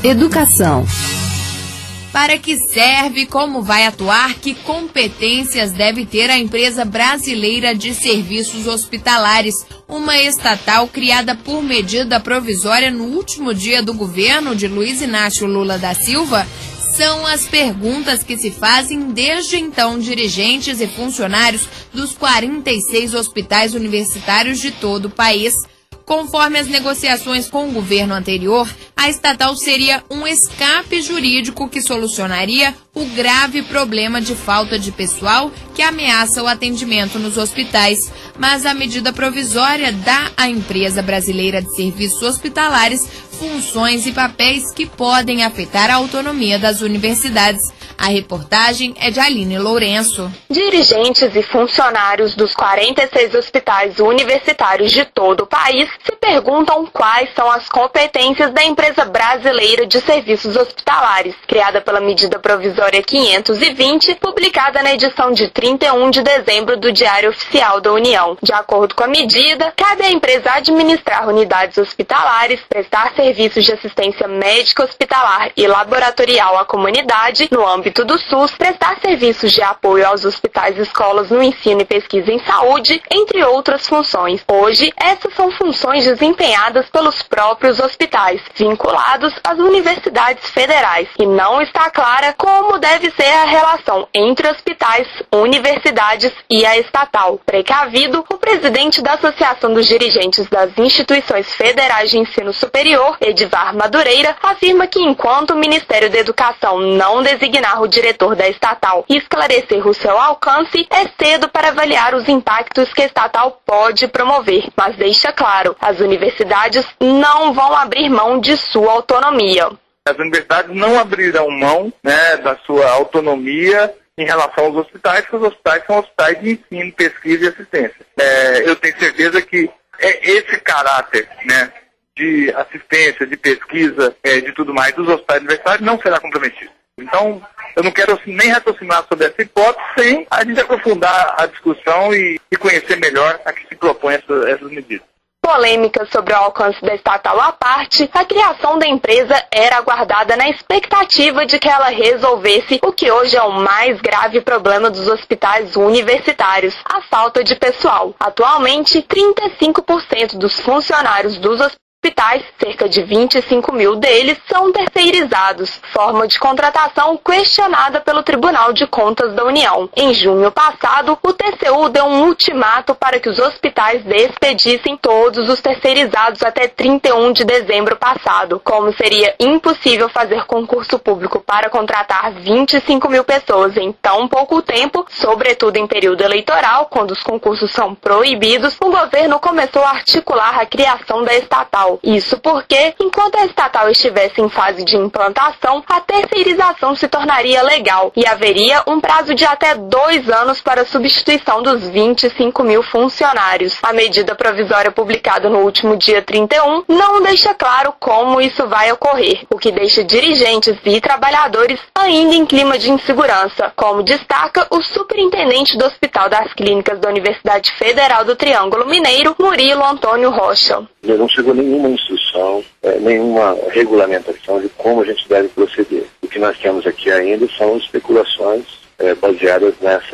Educação. Para que serve, como vai atuar, que competências deve ter a Empresa Brasileira de Serviços Hospitalares, uma estatal criada por medida provisória no último dia do governo de Luiz Inácio Lula da Silva? São as perguntas que se fazem desde então dirigentes e funcionários dos 46 hospitais universitários de todo o país. Conforme as negociações com o governo anterior, a estatal seria um escape jurídico que solucionaria o grave problema de falta de pessoal que ameaça o atendimento nos hospitais. Mas a medida provisória dá à Empresa Brasileira de Serviços Hospitalares funções e papéis que podem afetar a autonomia das universidades. A reportagem é de Aline Lourenço. Dirigentes e funcionários dos 46 hospitais universitários de todo o país se perguntam quais são as competências da Empresa Brasileira de Serviços Hospitalares, criada pela medida provisória 520, publicada na edição de 31 de dezembro do Diário Oficial da União. De acordo com a medida, cabe à empresa administrar unidades hospitalares, prestar serviços de assistência médica hospitalar e laboratorial à comunidade no âmbito do SUS, prestar serviços de apoio aos hospitais e escolas no ensino e pesquisa em saúde, entre outras funções. Hoje, essas são funções desempenhadas pelos próprios hospitais, vinculados às universidades federais, e não está clara como deve ser a relação entre hospitais, universidades e a estatal. Precavido, o presidente da Associação dos Dirigentes das Instituições Federais de Ensino Superior, Edivar Madureira, afirma que enquanto o Ministério da Educação não designar o diretor da estatal e esclarecer o seu alcance, é cedo para avaliar os impactos que a estatal pode promover, mas deixa claro, as universidades não vão abrir mão de sua autonomia. As universidades não abrirão mão, da sua autonomia em relação aos hospitais, porque os hospitais são hospitais de ensino, pesquisa e assistência. Eu tenho certeza que esse caráter, de assistência, de pesquisa, de tudo mais, dos hospitais universitários não será comprometido. Então, eu não quero nem raciocinar sobre essa hipótese sem a gente aprofundar a discussão e conhecer melhor a que se propõe essas medidas. Polêmica sobre o alcance da estatal à parte, a criação da empresa era aguardada na expectativa de que ela resolvesse o que hoje é o mais grave problema dos hospitais universitários, a falta de pessoal. Atualmente, 35% dos funcionários dos hospitais, cerca de 25 mil deles, são terceirizados, forma de contratação questionada pelo Tribunal de Contas da União. Em junho passado, o TCU deu um ultimato para que os hospitais despedissem todos os terceirizados até 31 de dezembro passado. Como seria impossível fazer concurso público para contratar 25 mil pessoas em tão pouco tempo, sobretudo em período eleitoral, quando os concursos são proibidos, o governo começou a articular a criação da estatal. Isso porque, enquanto a estatal estivesse em fase de implantação, a terceirização se tornaria legal e haveria um prazo de até 2 anos para a substituição dos 25 mil funcionários. A medida provisória publicada no último dia 31 não deixa claro como isso vai ocorrer, o que deixa dirigentes e trabalhadores ainda em clima de insegurança, como destaca o superintendente do Hospital das Clínicas da Universidade Federal do Triângulo Mineiro, Murilo Antônio Rocha. Não chegou nenhuma instrução, nenhuma regulamentação de como a gente deve proceder. O que nós temos aqui ainda são especulações baseadas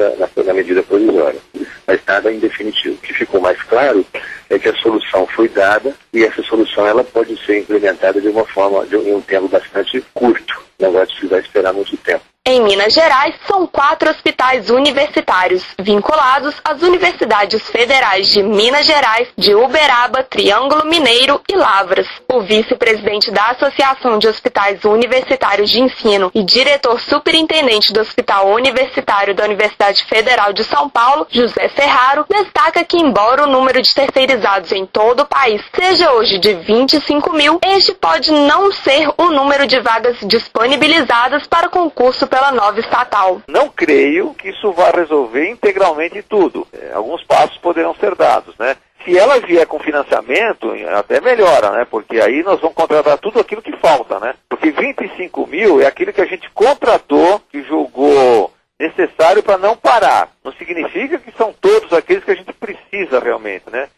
na medida provisória, mas nada em definitivo. O que ficou mais claro é que a solução foi dada e essa solução ela pode ser implementada de uma forma, em um tempo bastante curto. Não vai precisar esperar muito tempo. Em Minas Gerais, são 4 hospitais universitários, vinculados às universidades federais de Minas Gerais, de Uberaba, Triângulo Mineiro e Lavras. O vice-presidente da Associação de Hospitais Universitários de Ensino e diretor superintendente do Hospital Universitário da Universidade Federal de São Paulo, José Ferraro, destaca que, embora o número de terceirizados em todo o país seja hoje de 25 mil, este pode não ser o número de vagas disponibilizadas para concurso pela nova estatal. Não creio que isso vá resolver integralmente tudo. Alguns passos poderão ser dados, Se ela vier com financiamento, até melhora, Porque aí nós vamos contratar tudo aquilo que falta, Porque 25 mil é aquilo que a gente contratou, que julgou necessário para não parar. Não significa que são todos aqueles que a gente precisa realmente,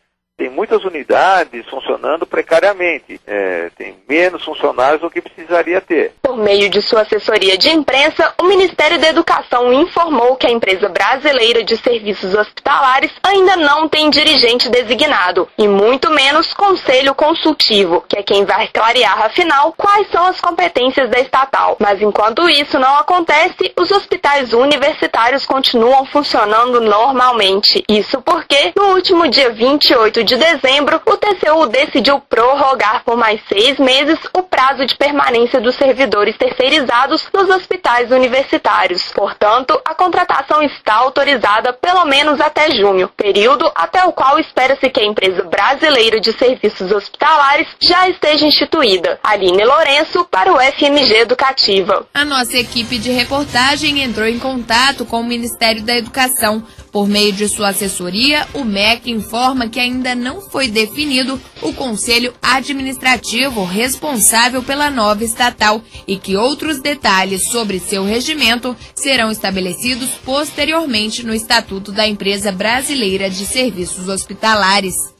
tem muitas unidades funcionando precariamente, tem menos funcionários do que precisaria ter. Por meio de sua assessoria de imprensa, o Ministério da Educação informou que a empresa brasileira de serviços hospitalares ainda não tem dirigente designado, e muito menos conselho consultivo, que é quem vai clarear, afinal, quais são as competências da estatal. Mas enquanto isso não acontece, os hospitais universitários continuam funcionando normalmente. Isso porque, no último dia 28 de dezembro, o TCU decidiu prorrogar por mais 6 meses o prazo de permanência dos servidores terceirizados nos hospitais universitários. Portanto, a contratação está autorizada pelo menos até junho, período até o qual espera-se que a empresa brasileira de serviços hospitalares já esteja instituída. Aline Lourenço, para o FMG Educativa. A nossa equipe de reportagem entrou em contato com o Ministério da Educação. Por meio de sua assessoria, o MEC informa que ainda não foi definido o conselho administrativo responsável pela nova estatal e que outros detalhes sobre seu regimento serão estabelecidos posteriormente no Estatuto da Empresa Brasileira de Serviços Hospitalares.